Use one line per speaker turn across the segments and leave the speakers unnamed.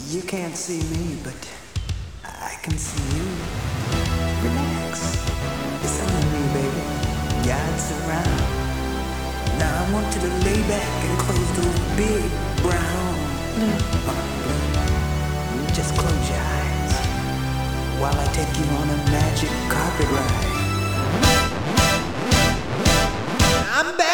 You can't see me, but I can see you. Relax. It's only me, baby. God's around. Now I want you to lay back and close those big brown just close your eyes while I take you on a magic carpet ride. I'm back!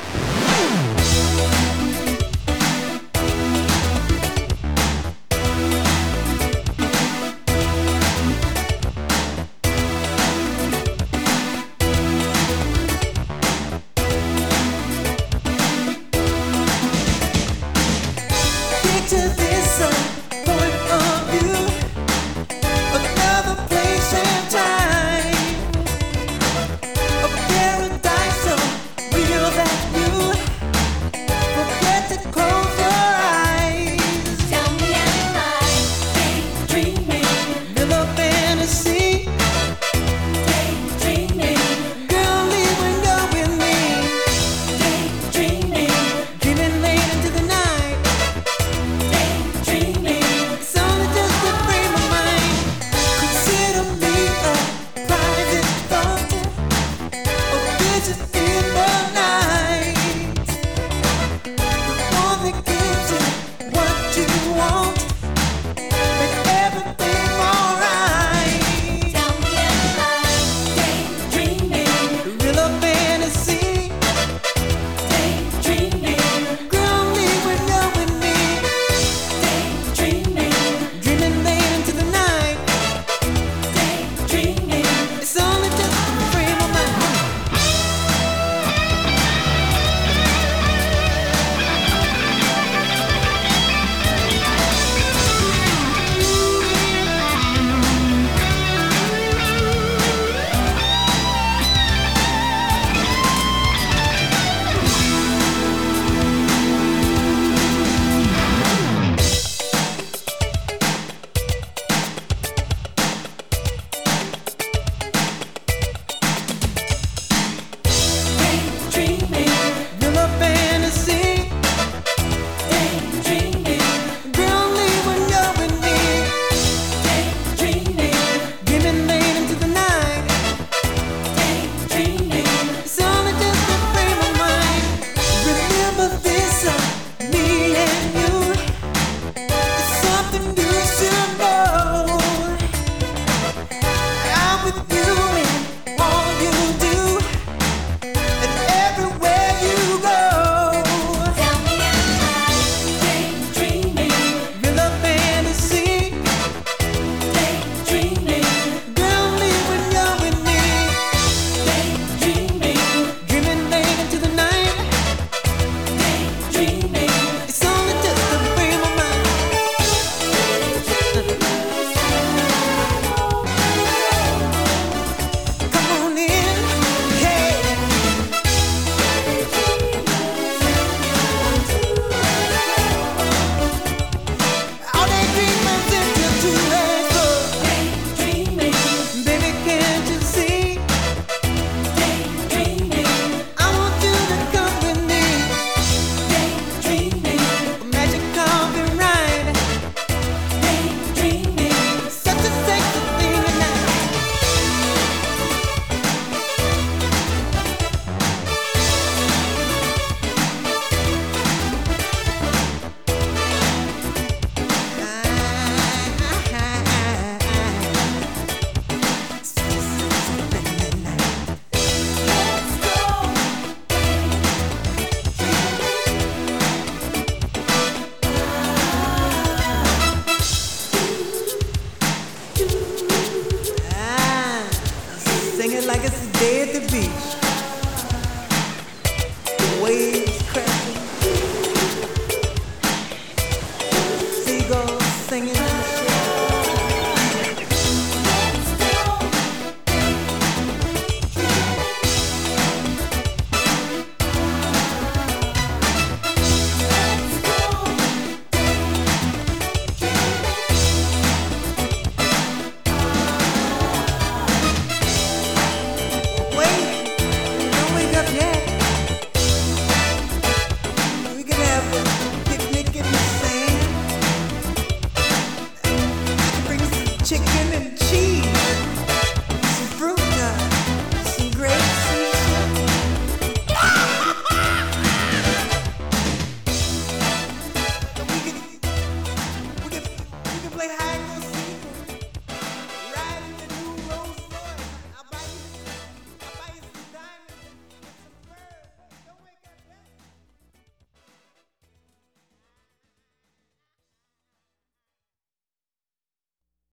Picture this point of view, another place and time, a paradise so real that you forget to close your eyes.
Tell me am I daydreaming?
Live a fantasy,
Daydreaming,
girl, leave when you're with me.
daydreaming,
Dreaming late into the night,
daydreaming.
it's only just a frame of mind. Consider me a private thought, a vision in the night, the one that gives you what you want, make everything alright.
Tell me am I daydreaming?
Real or fantasy,
Daydreaming,
girl, leave when you're with me.
daydreaming,
Dreaming late into the night,
daydreaming.
it's only just a frame of mind.
Daydreaming,
Real or fantasy,
daydreaming,
girl, leave when you're with me.
daydreaming,
Dreaming late into the night,
daydreaming.
it's only just a frame of mind. Remember this, me and you, it's something you should know. I'm with you in all you do, and everywhere you go.
Tell me am I daydreaming?
Real or fantasy,
Daydreaming,
girl, leave when you're with me.
daydreaming,
Dreaming late into the night,
daydreaming.
it's only just a frame of mind. Come on in, hey. All they dreamers into two legs up.
Daydreaming,
Baby, can't you see?
daydreaming,
I want you to come with me.
daydreaming,
A magic carpet ride,
daydreaming.
such a sexy thing tonight.
Let's go.
Ah, sing it like it's a day at the beach.